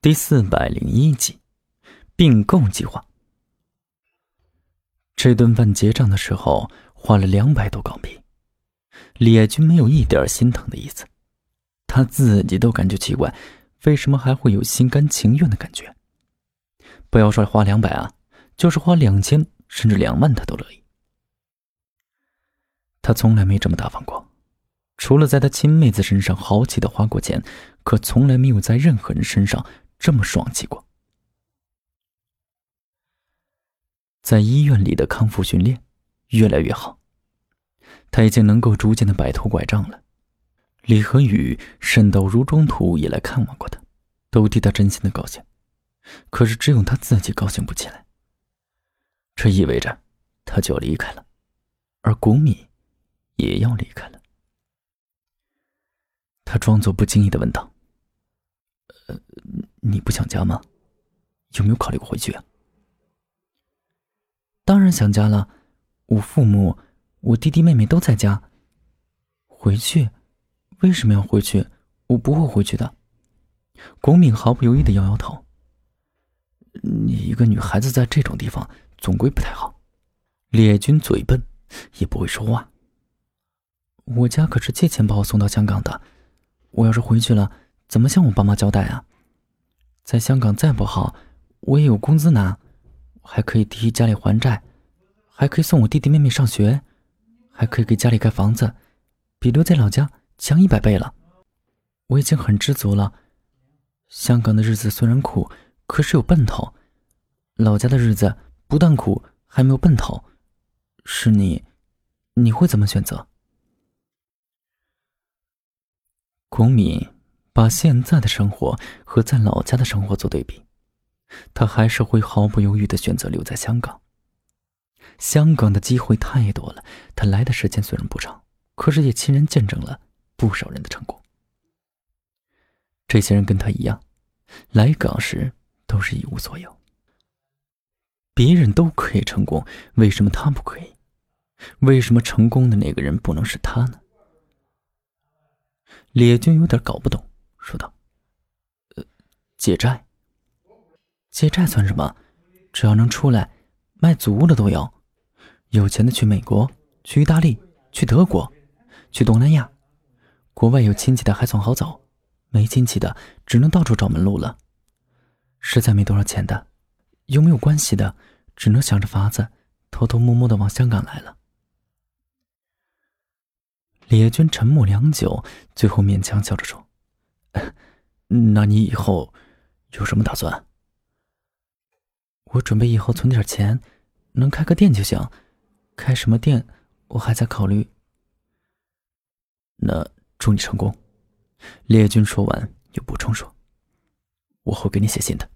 第401集，并购计划。这顿饭结账的时候花了200多港币，列军没有一点心疼的意思，他自己都感觉奇怪，为什么还会有心甘情愿的感觉？不要说花200啊，就是花2000甚至2万他都乐意。他从来没这么大方过，除了在他亲妹子身上豪气的花过钱，可从来没有在任何人身上这么爽气过。在医院里的康复训练越来越好，他已经能够逐渐的摆脱拐杖了。李和宇、沈道如中途也来看望过他，都替他真心的高兴，可是只有他自己高兴不起来。这意味着他就要离开了，而谷米也要离开了。他装作不经意的问道：你不想家吗？有没有考虑过回去啊？当然想家了，我父母、我弟弟妹妹都在家。回去？为什么要回去？我不会回去的。龚敏毫不犹豫地摇摇头。你一个女孩子在这种地方总归不太好。列军嘴笨，也不会说话。我家可是借钱把我送到香港的，我要是回去了，怎么向我爸妈交代啊？在香港再不好，我也有工资拿，还可以替家里还债，还可以送我弟弟妹妹上学，还可以给家里盖房子，比留在老家强100倍了。我已经很知足了。香港的日子虽然苦，可是有奔头，老家的日子不但苦，还没有奔头。是你会怎么选择？龚敏把现在的生活和在老家的生活做对比，他还是会毫不犹豫地选择留在香港。香港的机会太多了，他来的时间虽然不长，可是也亲身见证了不少人的成功。这些人跟他一样，来港时都是一无所有。别人都可以成功，为什么他不可以？为什么成功的那个人不能是他呢？列军有点搞不懂，说道：借债？借债算什么？只要能出来，卖祖屋的都有。有钱的去美国，去意大利，去德国，去东南亚。国外有亲戚的还算好走，没亲戚的只能到处找门路了。实在没多少钱的，又没有关系的，只能想着法子偷偷摸摸的往香港来了。列军沉默良久，最后勉强笑着说：那你以后有什么打算？我准备以后存点钱，能开个店就行，开什么店我还在考虑。那祝你成功。列军说完又补充说：我会给你写信的。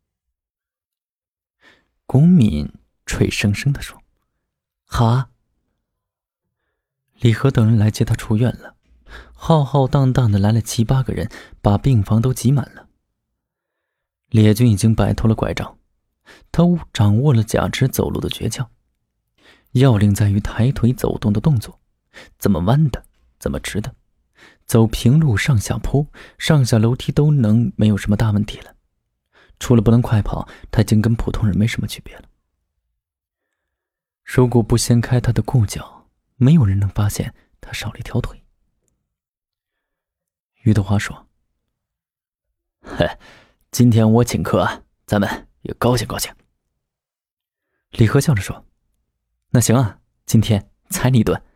龚敏脆生生地说：好啊。李和等人来接他出院了，浩浩荡荡的来了7、8个人，把病房都挤满了。列军已经摆脱了拐杖，他掌握了假肢走路的诀窍，要领在于抬腿走动的动作，怎么弯的，怎么直的，走平路、上下坡、上下楼梯都能，没有什么大问题了。除了不能快跑，他已经跟普通人没什么区别了。如果不掀开他的裤脚，没有人能发现他少了一条腿。余德华说：今天我请客，咱们也高兴高兴。李和笑着说：那行啊，今天踩你一顿。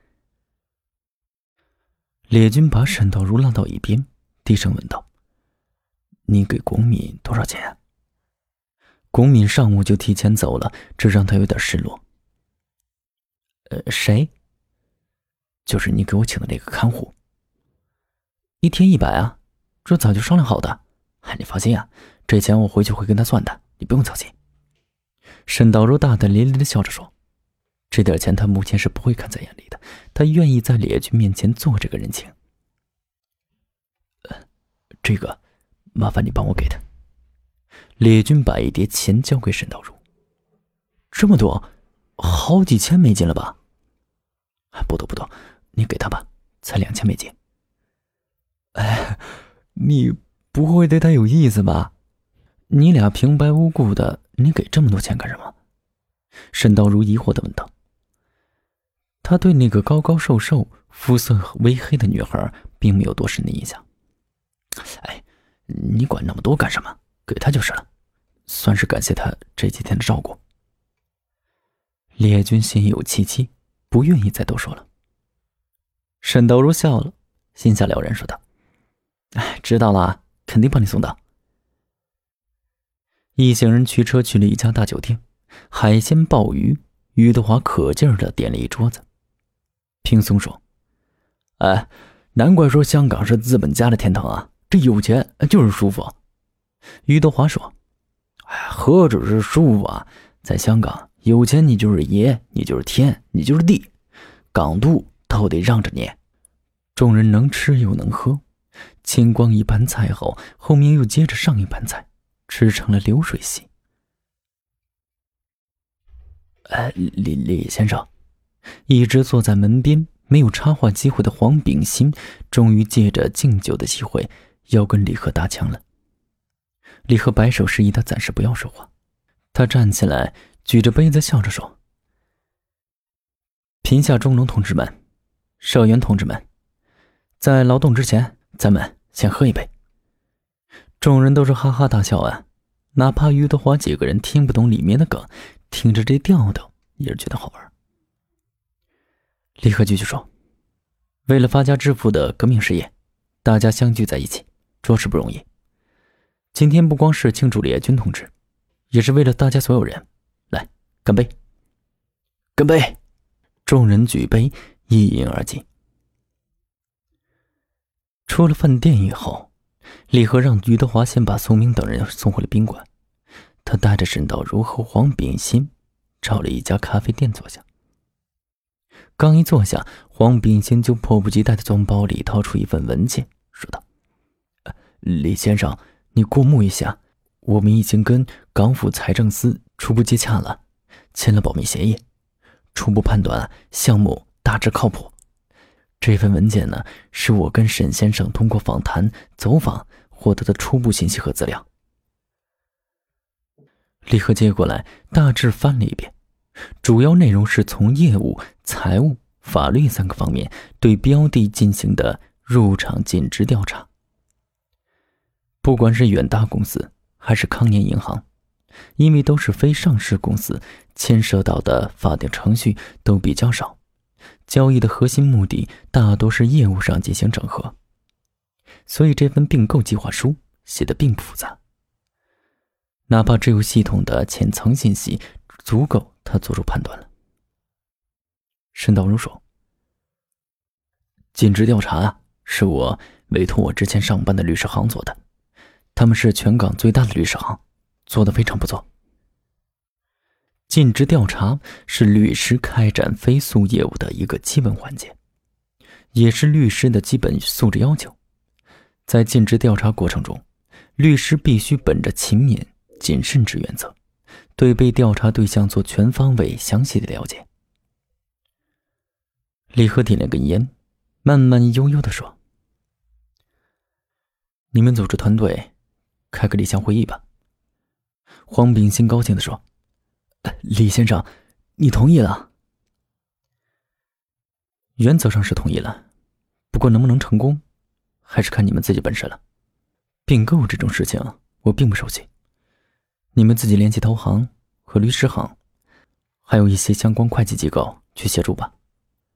列军把沈道如拉到一边，低声问道：你给龚敏多少钱啊？龚敏上午就提前走了，这让他有点失落。谁？就是你给我请的那个看护。1天100啊，这早就商量好的。你放心啊，这钱我回去会跟他算的，你不用操心。沈道如大大咧咧地笑着说：这点钱他目前是不会看在眼里的，他愿意在列军面前做这个人情。这个麻烦你帮我给他。列军把一叠钱交给沈道如。这么多，好几千美金了吧？不多，你给他吧，才2000美金。你不会对他有意思吧？ 你俩平白无故的，你给这么多钱干什么？沈道如疑惑地问道。他对那个高高瘦瘦、肤色微黑的女孩并没有多深的印象。哎，你管那么多干什么？给她就是了，算是感谢她这几天的照顾。列军心有戚戚，不愿意再多说了。沈道如笑了，心下了然说道：“哎，知道了，肯定帮你送到。”一行人驱车去了一家大酒店，海鲜鲍鱼，于德华可劲儿的点了一桌子。平松说：“哎，难怪说香港是资本家的天堂啊，这有钱就是舒服。”于德华说：“哎，何止是舒服啊，在香港有钱你就是爷，你就是天，你就是地，港督都得让着你。”众人能吃又能喝，清光一盘菜后，后面又接着上一盘菜，吃成了流水席。李先生，一直坐在门边没有插话机会的黄秉新，终于借着敬酒的机会要跟李贺搭腔了。李贺摆手示意他暂时不要说话，他站起来举着杯子笑着说：“贫下中农同志们，社员同志们，在劳动之前，咱们先喝一杯。”众人都是哈哈大笑啊，哪怕于德华几个人听不懂里面的梗，听着这调调也是觉得好玩。李贺继续说：“为了发家致富的革命事业，大家相聚在一起，着实不容易。今天不光是庆祝列军同志，也是为了大家所有人。来，干杯！”干杯！众人举杯，一饮而尽。出了饭店以后，李贺让于德华先把宋明等人送回了宾馆，他带着沈道如和黄秉新找了一家咖啡店坐下。刚一坐下，黄秉新就迫不及待地从包里掏出一份文件，说道：“李先生，你过目一下，我们已经跟港府财政司初步接洽了，签了保密协议，初步判断项目大致靠谱。这份文件呢，是我跟沈先生通过访谈、走访获得的初步信息和资料。”李贺接过来，大致翻了一遍，主要内容是从业务、财务、法律3个方面对标的进行的入场尽职调查。不管是远大公司还是康年银行，因为都是非上市公司，牵涉到的法定程序都比较少，交易的核心目的大多是业务上进行整合，所以这份并购计划书写得并不复杂，哪怕只有系统的浅层信息，足够他做出判断了。沈道如说：“尽职调查是我委托我之前上班的律师行做的，他们是全港最大的律师行，做得非常不错。尽职调查是律师开展非诉业务的一个基本环节，也是律师的基本素质要求。在尽职调查过程中，律师必须本着勤勉、谨慎之原则，对被调查对象做全方位、详细的了解。”李贺点了根烟，慢慢悠悠地说：“你们组织团队开个理想会议吧。”黄秉新高兴地说：“李先生，你同意了？”“原则上是同意了，不过能不能成功，还是看你们自己本事了。并购这种事情我并不熟悉，你们自己联系投行和律师行，还有一些相关会计机构去协助吧。”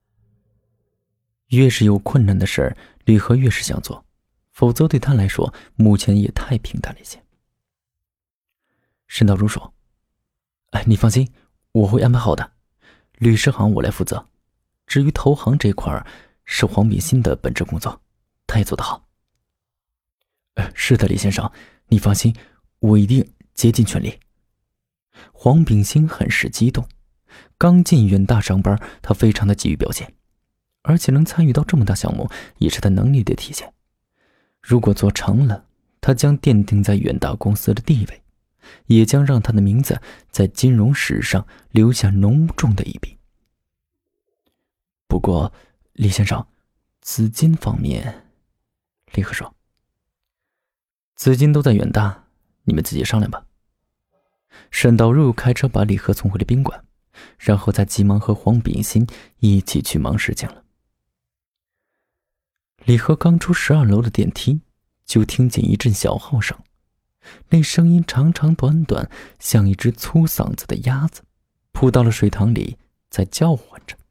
越是有困难的事儿，李贺越是想做，否则对他来说目前也太平淡了一些。沈道如说：“你放心，我会安排好的，律师行我来负责，至于投行这块是黄秉新的本职工作，他也做得好。”“是的，李先生，你放心，我一定竭尽全力。”黄秉新很是激动，刚进远大上班，他非常的急于表现，而且能参与到这么大项目，也是他能力的体现。如果做成了，他将奠定在远大公司的地位，也将让他的名字在金融史上留下浓重的一笔。不过，李先生，资金方面，李贺说：“资金都在远大， 你们自己商量吧。沈导入开车把李贺送回了宾馆，然后再急忙和黄秉新一起去忙事情了。李贺刚出12楼的电梯，就听见一阵小号声，那声音长长短短，像一只粗嗓子的鸭子扑到了水塘里，在叫唤着。